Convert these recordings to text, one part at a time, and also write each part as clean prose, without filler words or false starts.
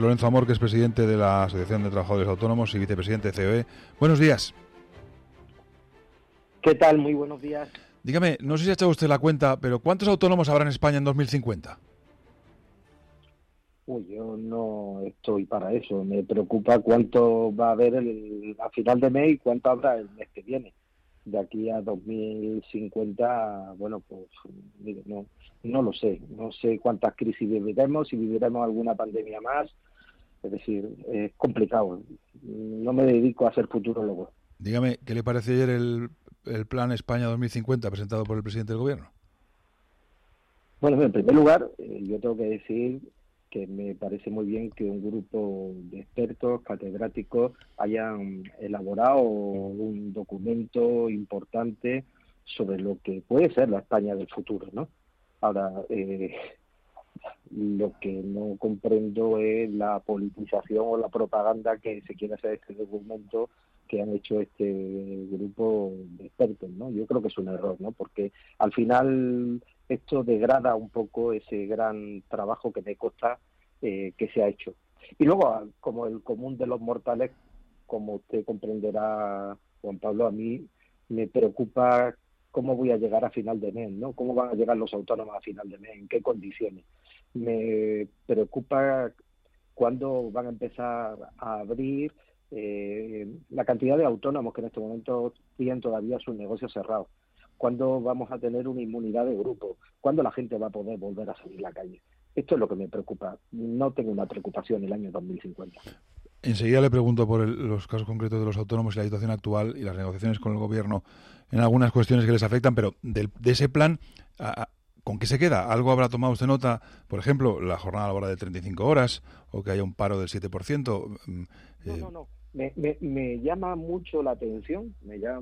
Lorenzo Amor, que es presidente de la Asociación de Trabajadores Autónomos y vicepresidente de COE. Buenos días. ¿Qué tal? Muy buenos días. Dígame, no sé si ha echado usted la cuenta, pero ¿cuántos autónomos habrá en España en 2050? Yo no estoy para eso. Me preocupa cuánto va a haber a final de mes y cuánto habrá el mes que viene. De aquí a 2050, bueno, pues mire, no lo sé. No sé cuántas crisis viviremos, si viviremos alguna pandemia más. Es decir, es complicado. No me dedico a ser futurólogo. Dígame, ¿qué le parece ayer el plan España 2050 presentado por el presidente del gobierno? Bueno, en primer lugar, yo tengo que decir que me parece muy bien que un grupo de expertos, catedráticos, hayan elaborado un documento importante sobre lo que puede ser la España del futuro, ¿no? Ahora, lo que no comprendo es la politización o la propaganda que se quiere hacer de este documento que han hecho este grupo de expertos, ¿no? Yo creo que es un error, ¿no? Porque al final esto degrada un poco ese gran trabajo que me consta que se ha hecho. Y luego, como el común de los mortales, como usted comprenderá, Juan Pablo, a mí me preocupa cómo voy a llegar a final de mes, ¿no? ¿Cómo van a llegar los autónomos a final de mes? ¿En qué condiciones? Me preocupa cuándo van a empezar a abrir la cantidad de autónomos que en este momento tienen todavía sus negocios cerrados. ¿Cuándo vamos a tener una inmunidad de grupo? ¿Cuándo la gente va a poder volver a salir a la calle? Esto es lo que me preocupa. No tengo una preocupación el año 2050. Enseguida le pregunto por los casos concretos de los autónomos y la situación actual y las negociaciones con el gobierno en algunas cuestiones que les afectan, pero de ese plan, ¿con qué se queda? ¿Algo habrá tomado usted nota? Por ejemplo, la jornada laboral de 35 horas o que haya un paro del 7%. No. Me llama mucho la atención,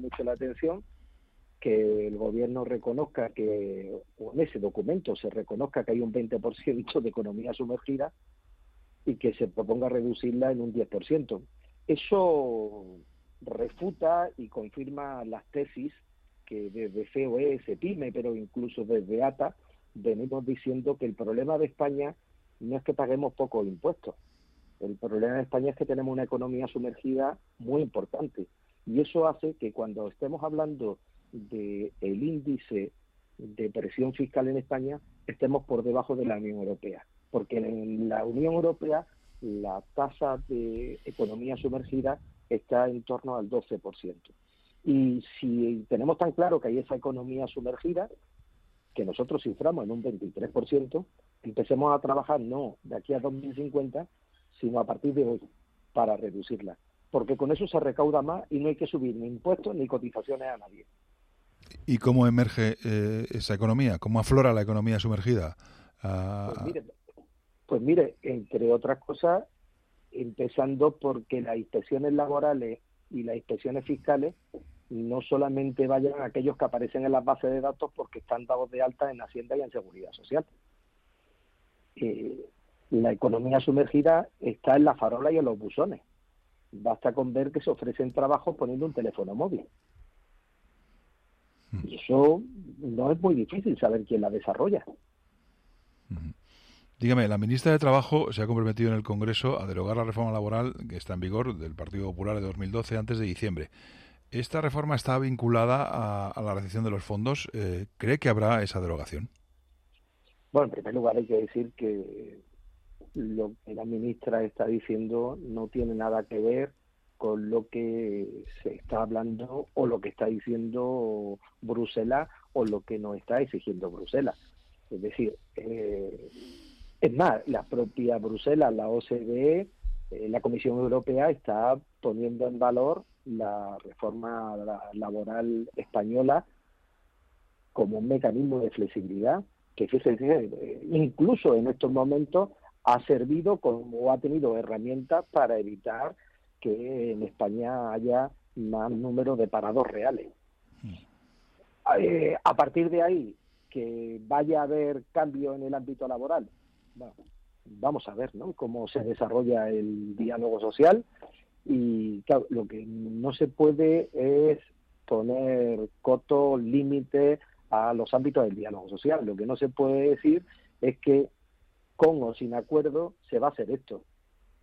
que el gobierno reconozca que, o en ese documento se reconozca que hay un 20% de economía sumergida y que se proponga reducirla en un 10%. Eso refuta y confirma las tesis que desde COE, CEPIME, pero incluso desde ATA, venimos diciendo que el problema de España no es que paguemos pocos impuestos. El problema de España es que tenemos una economía sumergida muy importante. Y eso hace que cuando estemos hablando del índice de presión fiscal en España, estemos por debajo de la Unión Europea. Porque en la Unión Europea la tasa de economía sumergida está en torno al 12%. Y si tenemos tan claro que hay esa economía sumergida, que nosotros ciframos en un 23%, empecemos a trabajar no de aquí a 2050, sino a partir de hoy, para reducirla. Porque con eso se recauda más y no hay que subir ni impuestos ni cotizaciones a nadie. ¿Y cómo emerge esa economía? ¿Cómo aflora la economía sumergida? Pues mire, entre otras cosas, empezando porque las inspecciones laborales y las inspecciones fiscales no solamente vayan a aquellos que aparecen en las bases de datos porque están dados de alta en Hacienda y en Seguridad Social. La economía sumergida está en la farola y en los buzones. Basta con ver que se ofrecen trabajos poniendo un teléfono móvil. Y eso no es muy difícil saber quién la desarrolla. Dígame, la ministra de Trabajo se ha comprometido en el Congreso a derogar la reforma laboral que está en vigor del Partido Popular de 2012 antes de diciembre. ¿Esta reforma está vinculada a la recepción de los fondos? ¿Cree que habrá esa derogación? Bueno, en primer lugar hay que decir que lo que la ministra está diciendo no tiene nada que ver con lo que se está hablando o lo que está diciendo Bruselas o lo que nos está exigiendo Bruselas. Es decir, es más, la propia Bruselas, la OCDE, la Comisión Europea está poniendo en valor la reforma laboral española como un mecanismo de flexibilidad que, fíjense, incluso en estos momentos ha servido como ha tenido herramientas para evitar que en España haya más número de parados reales. A partir de ahí, que vaya a haber cambio en el ámbito laboral, bueno, vamos a ver, ¿no?, cómo se desarrolla el diálogo social. Y claro, lo que no se puede es poner coto, límite a los ámbitos del diálogo social. Lo que no se puede decir es que con o sin acuerdo se va a hacer esto.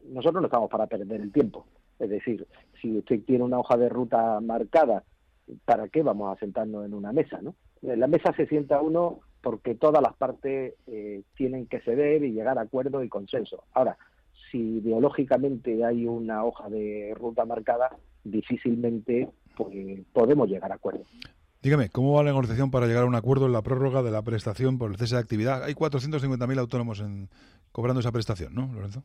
nosotros no estamos para perder el tiempo. Es decir, si usted tiene una hoja de ruta marcada, ¿para qué vamos a sentarnos en una mesa, no? En la mesa se sienta uno porque todas las partes tienen que ceder y llegar a acuerdos y consenso. Ahora, si ideológicamente hay una hoja de ruta marcada, difícilmente pues, podemos llegar a acuerdos. Dígame, ¿cómo va la negociación para llegar a un acuerdo en la prórroga de la prestación por el cese de actividad? Hay 450.000 autónomos cobrando esa prestación, ¿no, Lorenzo?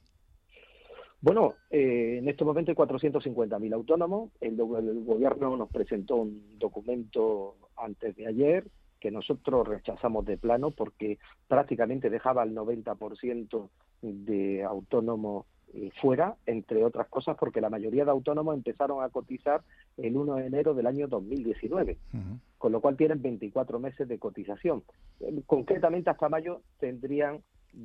Bueno, en este momento hay 450.000 autónomos. El gobierno nos presentó un documento antes de ayer que nosotros rechazamos de plano porque prácticamente dejaba el 90% de autónomos fuera, entre otras cosas porque la mayoría de autónomos empezaron a cotizar el 1 de enero del año 2019, con lo cual tienen 24 meses de cotización. Concretamente hasta mayo tendrían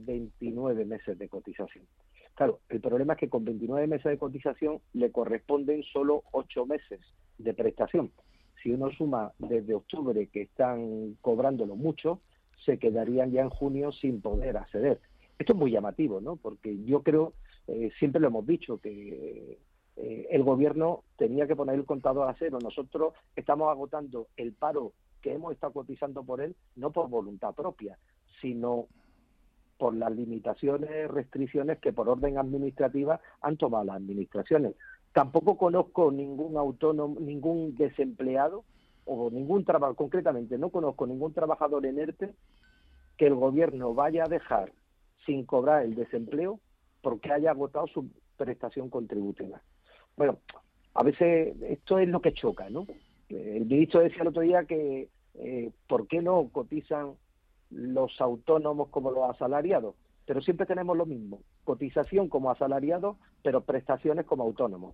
29 meses de cotización. Claro, el problema es que con 29 meses de cotización le corresponden solo 8 meses de prestación. Si uno suma desde octubre, que están cobrándolo mucho, se quedarían ya en junio sin poder acceder. Esto es muy llamativo, ¿no? Porque yo creo, siempre lo hemos dicho, que el gobierno tenía que poner el contador a cero. Nosotros estamos agotando el paro que hemos estado cotizando por él, no por voluntad propia, sino por las limitaciones, restricciones que por orden administrativa han tomado las administraciones. Tampoco conozco ningún autónomo, ningún desempleado o ningún trabajo, concretamente no conozco ningún trabajador en ERTE que el gobierno vaya a dejar sin cobrar el desempleo porque haya agotado su prestación contributiva. Bueno, a veces esto es lo que choca, ¿no? El ministro decía el otro día que ¿por qué no cotizan los autónomos como los asalariados? Pero siempre tenemos lo mismo, cotización como asalariados, pero prestaciones como autónomos.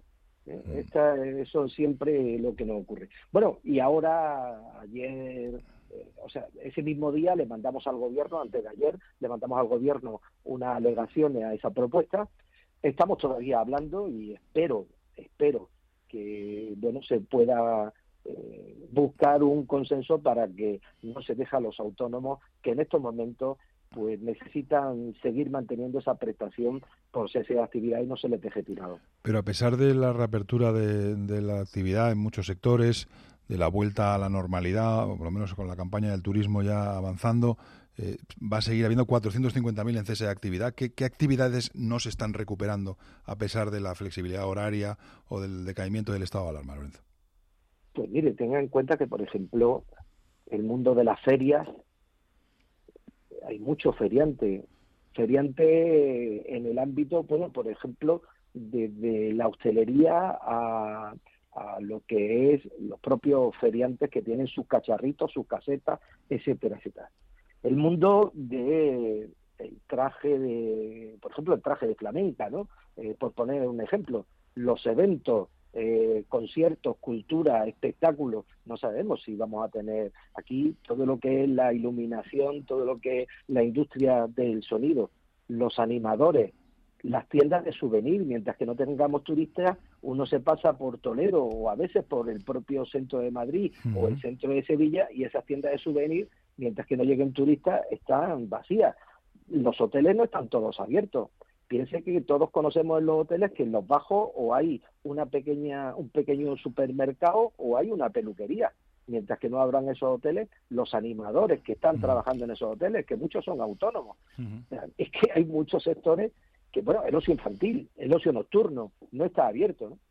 Eso es siempre lo que nos ocurre. Bueno, y ahora, ayer, ese mismo día le mandamos al gobierno, antes de ayer, le mandamos al gobierno unas alegaciones a esa propuesta. Estamos todavía hablando y espero que, bueno, se pueda buscar un consenso para que no se deje a los autónomos que en estos momentos pues necesitan seguir manteniendo esa prestación por cese de actividad y no se les deje tirado. Pero a pesar de la reapertura de la actividad en muchos sectores, de la vuelta a la normalidad, o por lo menos con la campaña del turismo ya avanzando, va a seguir habiendo 450.000 en cese de actividad. ¿Qué actividades no se están recuperando a pesar de la flexibilidad horaria o del decaimiento del estado de alarma, Lorenzo? Pues mire, tenga en cuenta que, por ejemplo, el mundo de las ferias, hay muchos feriantes en el ámbito, bueno, por ejemplo, desde la hostelería a lo que es los propios feriantes que tienen sus cacharritos, sus casetas, etcétera, etcétera. El mundo de el traje por ejemplo, el traje de flamenca, ¿no? Por poner un ejemplo, los eventos, conciertos, cultura, espectáculos, no sabemos si vamos a tener aquí todo lo que es la iluminación, todo lo que es la industria del sonido, los animadores, las tiendas de souvenir. Mientras que no tengamos turistas, uno se pasa por Toledo o a veces por el propio centro de Madrid o el centro de Sevilla y esas tiendas de souvenir, mientras que no lleguen turistas, están vacías. Los hoteles no están todos abiertos. Piense que todos conocemos en los hoteles que en los bajos o hay un pequeño supermercado o hay una peluquería. Mientras que no abran esos hoteles, los animadores que están trabajando en esos hoteles, que muchos son autónomos. Es que hay muchos sectores que, bueno, el ocio infantil, el ocio nocturno, no está abierto, ¿no?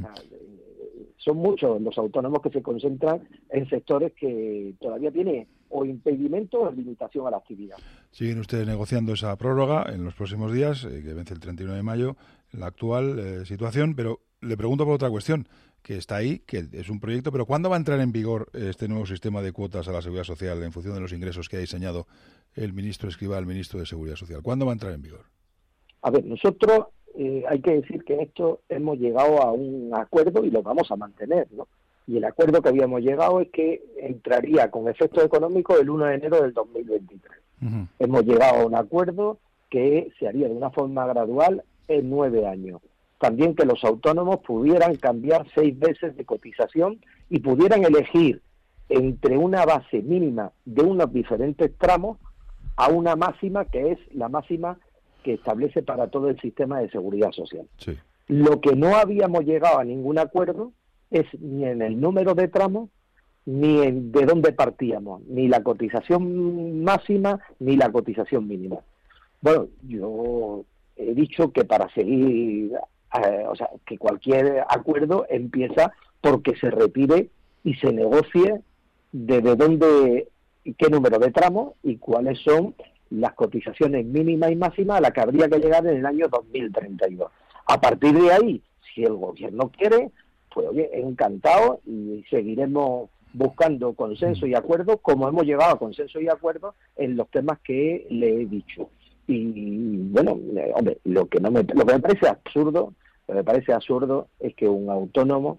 Son muchos los autónomos que se concentran en sectores que todavía tienen o impedimento o limitación a la actividad. Siguen ustedes negociando esa prórroga en los próximos días, que vence el 31 de mayo, en la actual situación, pero le pregunto por otra cuestión, que está ahí, que es un proyecto, pero ¿cuándo va a entrar en vigor este nuevo sistema de cuotas a la Seguridad Social en función de los ingresos que ha diseñado el ministro Escrivá, el ministro de Seguridad Social? ¿Cuándo va a entrar en vigor? A ver, nosotros hay que decir que en esto hemos llegado a un acuerdo y lo vamos a mantener, ¿no? Y el acuerdo que habíamos llegado es que entraría con efectos económicos el 1 de enero del 2023. Hemos llegado a un acuerdo que se haría de una forma gradual en 9 años. También que los autónomos pudieran cambiar 6 veces de cotización y pudieran elegir entre una base mínima de unos diferentes tramos a una máxima que es la máxima que establece para todo el sistema de seguridad social. Sí. Lo que no habíamos llegado a ningún acuerdo es ni en el número de tramos, ni en de dónde partíamos, ni la cotización máxima, ni la cotización mínima. Bueno, yo he dicho que para seguir, o sea, que cualquier acuerdo empieza porque se retire y se negocie de dónde, qué número de tramos y cuáles son las cotizaciones mínimas y máximas a las que habría que llegar en el año 2032. A partir de ahí, si el gobierno quiere, pues oye, encantado, y seguiremos buscando consenso y acuerdo, como hemos llegado a consenso y acuerdo en los temas que le he dicho. Y bueno, hombre, lo que me parece absurdo es que un autónomo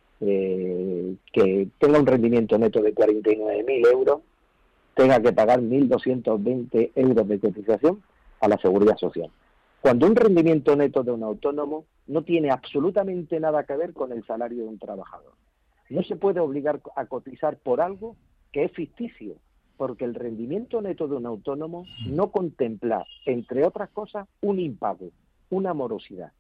que tenga un rendimiento neto de 49.000 euros tenga que pagar 1.220 euros de cotización a la Seguridad Social, cuando un rendimiento neto de un autónomo no tiene absolutamente nada que ver con el salario de un trabajador. No se puede obligar a cotizar por algo que es ficticio, porque el rendimiento neto de un autónomo no contempla, entre otras cosas, un impago, una morosidad.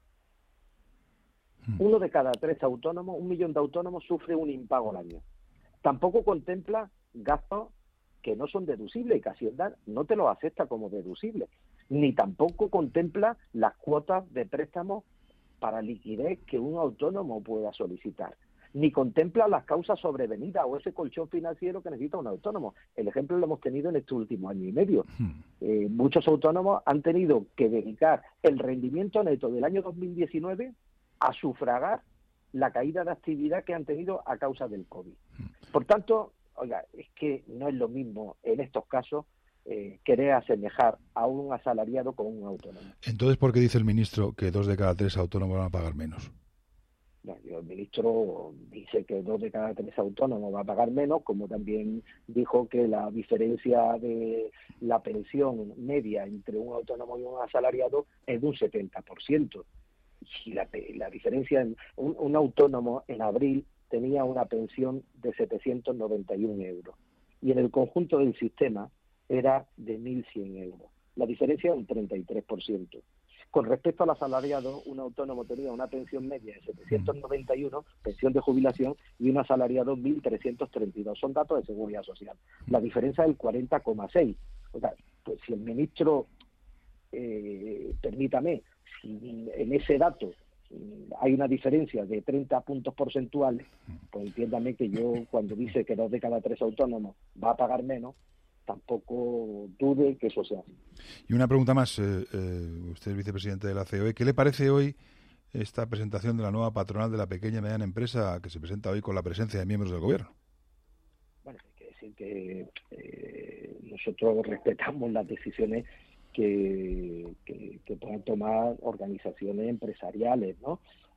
1 de cada 3 autónomos, 1 millón de autónomos, sufre un impago al año. Tampoco contempla gastos que no son deducibles y que Hacienda no te los acepta como deducibles, ni tampoco contempla las cuotas de préstamo para liquidez que un autónomo pueda solicitar, ni contempla las causas sobrevenidas o ese colchón financiero que necesita un autónomo. El ejemplo lo hemos tenido en este último año y medio. Muchos autónomos han tenido que dedicar el rendimiento neto del año 2019 a sufragar la caída de actividad que han tenido a causa del COVID. Por tanto, oiga, es que no es lo mismo en estos casos querer asemejar a un asalariado con un autónomo. Entonces, ¿por qué dice el ministro que 2 de cada 3 autónomos van a pagar menos? El ministro dice que 2 de cada 3 autónomos va a pagar menos, como también dijo que la diferencia de la pensión media entre un autónomo y un asalariado es de un 70%. Y la diferencia, un autónomo en abril tenía una pensión de 791 euros y en el conjunto del sistema era de 1.100 euros. La diferencia es un 33%. Con respecto al asalariado, un autónomo tenía una pensión media de 791, pensión de jubilación, y un asalariado 1.332. Son datos de Seguridad Social. La diferencia es el 40,6. O sea, pues si el ministro, permítame, si en ese dato hay una diferencia de 30 puntos porcentuales, pues entiéndame que yo, cuando dice que 2 de cada 3 autónomos va a pagar menos, tampoco dude que eso sea así. Y una pregunta más, usted es vicepresidente de la COE, ¿qué le parece hoy esta presentación de la nueva patronal de la pequeña y mediana empresa que se presenta hoy con la presencia de miembros del gobierno? Bueno, hay que decir que nosotros respetamos las decisiones que puedan tomar organizaciones empresariales, ¿no?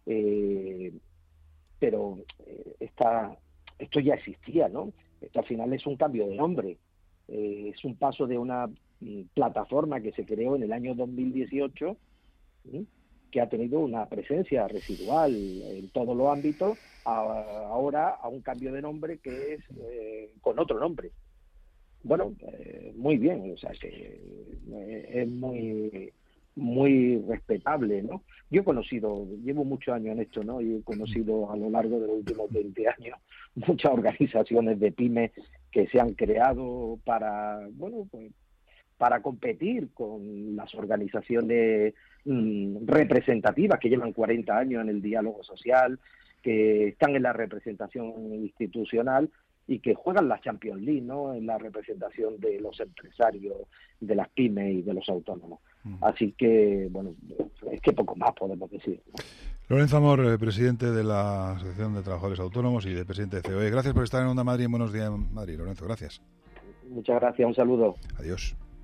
Pero esto ya existía, ¿no? Esto al final es un cambio de nombre. Es un paso de una plataforma que se creó en el año 2018, ¿sí?, que ha tenido una presencia residual en todos los ámbitos, ahora a un cambio de nombre que es con otro nombre. Bueno, muy bien, o sea, que es muy respetable, ¿no? Yo llevo muchos años en esto, ¿no? Y he conocido a lo largo de los últimos 20 años muchas organizaciones de pymes que se han creado para competir con las organizaciones representativas que llevan 40 años en el diálogo social, que están en la representación institucional y que juegan la Champions League, ¿no?, en la representación de los empresarios, de las pymes y de los autónomos. Así que, bueno, es que poco más podemos decir, ¿no? Lorenzo Amor, presidente de la Asociación de Trabajadores Autónomos y de presidente de COE. Gracias por estar en Onda Madrid, en Buenos Días Madrid. Lorenzo, gracias. Muchas gracias, un saludo. Adiós.